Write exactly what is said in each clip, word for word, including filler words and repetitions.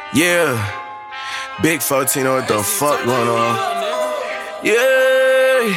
Yeah, Big fourteen, what the fuck going on? Yeah,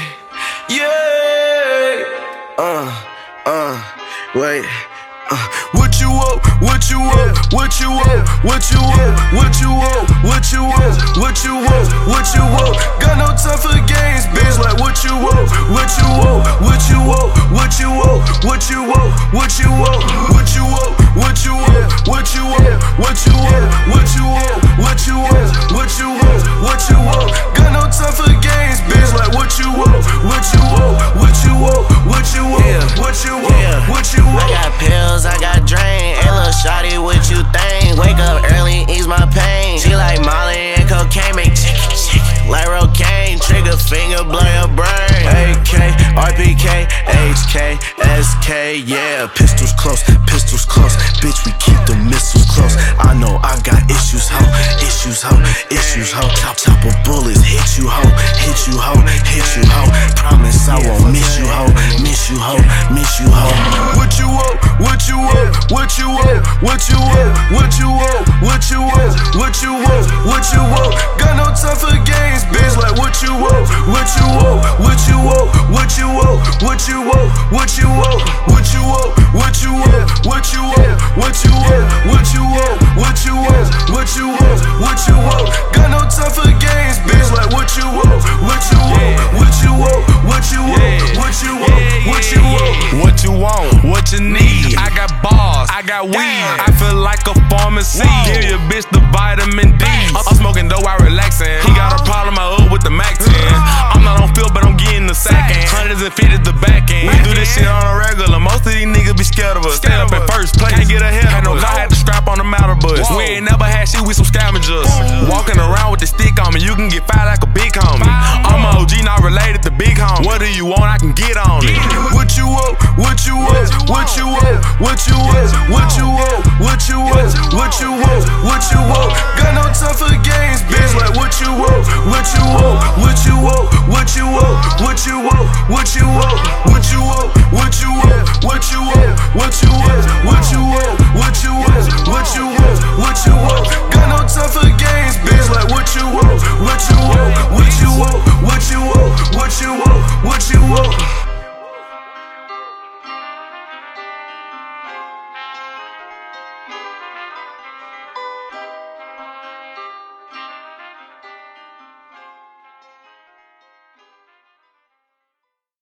yeah. Uh, uh, wait. Uh, what you want? What you want? What you want? What you want? What you want? What you want? What you want? What you want? Got no time for games, bitch. Like what you want? What you want? What you want? What you want? What you want? What you want? What you want? What you want? What you want? What you want? What you want? What you want? What you want? What you want? Got no time for games, bitch. Like what you want? What you want? What you want? What you want? What you want? What you want? I got pills, I got drain. Hey, little shawty, what you think? Wake up early, ease my pain. She like Molly and cocaine, make chicken, chicken like Rocaine. Trigger finger, blow your brain. A K, R P K, H K, S K, yeah. Pistols close, pistols close. Bitch, we keep the missiles close. I know I got issues, ho. Issues, ho. Issues, ho. Chop, chop of bullets, hit you, ho. Hit you, ho. Hit you, ho. Promise I won't miss you, ho. Miss you, ho. Miss you, ho. What you want? What you want? What you want? What you want? What you want? What you want? What you want? What you want? Got no time for games, bitch. Like what you want? What you want? What you want? What you want? What you want? What you want? What you want? What you want? What you want? What you want? What you want? What you want? What you want? What you want? Got no time for games, bitch. Like what you want? What you want? What you want? What you want? What you want? What you want? What you want? What you need? I got bars, I got weed. I feel like a pharmacy. Give your bitch the vitamin D. I'm smoking dope while relaxing. He got a problem, I up with the Mac ten. I'm not on field, but I'm getting the sack in. Hundreds and fifties the back end. We do this shit on a regular. Most of these niggas be scared of us. Stay up in first place. Can't get ahead. Had no car, had to strap on the outer bus. We ain't never had shit with some scavengers. Walking around with the stick on me, you can get fired like a big homie. I'm a O G, not related to big homie. What do you want? I can get on it. What you want? What you want? What you want? What you want? What you want? What you want? What you want? What you want? Got no time for games, bitch. Like what you want? What you want? What you want? What you want? What you want? What you want? What you want? What you want?